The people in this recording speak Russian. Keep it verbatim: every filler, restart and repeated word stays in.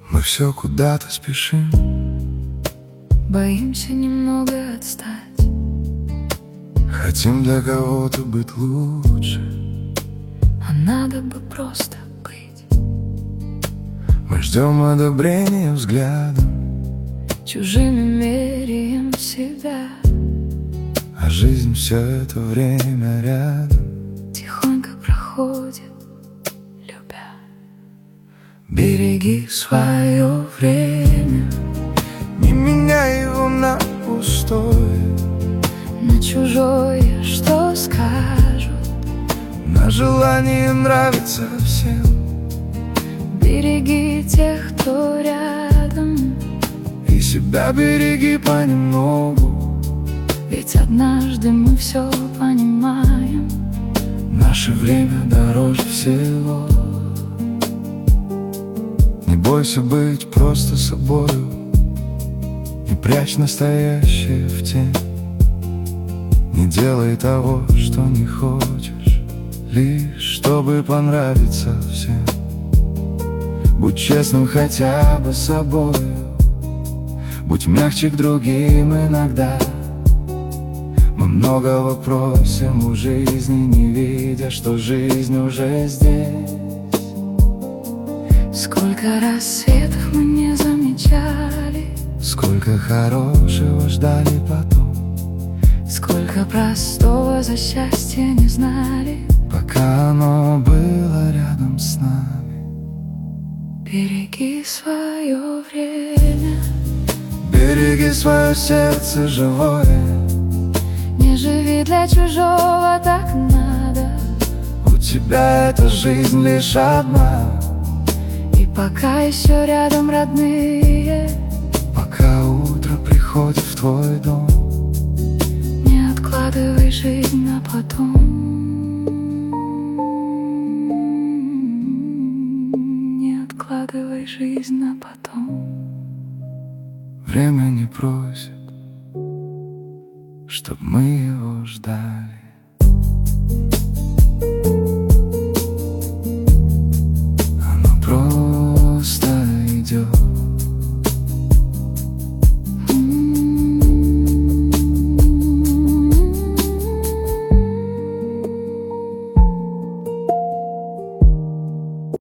Мы все куда-то спешим, боимся немного отстать. хотим для кого-то быть лучше, А надо бы просто быть. мы ждем одобрения взглядом, Чужими меряем себя, а жизнь все это время рядом. тихонько проходит, любя. Береги свое время, не меняй его на пустое, На чужое, что скажут, на желание нравиться всем. береги тех, кто рядом, И себя береги понемногу, ведь однажды мы все понимаем. наше время дороже всего. Не бойся быть просто собою, не прячь настоящее в тень. Не делай того, что не хочешь, лишь чтобы понравиться всем. Будь честным хотя бы с собою, будь мягче к другим иногда. Мы многого просим у жизни, не видя, что жизнь уже здесь. Сколько рассветов мы не замечали, Сколько хорошего ждали потом, сколько простого за счастье не знали. пока оно было рядом с нами. Береги свое время, Береги свое сердце живое, не живи для чужого, так надо. у тебя эта жизнь лишь одна. И пока еще рядом родные, Пока утро приходит в твой дом, не откладывай жизнь на потом. Не откладывай жизнь на потом. время не просит, чтоб мы его ждали.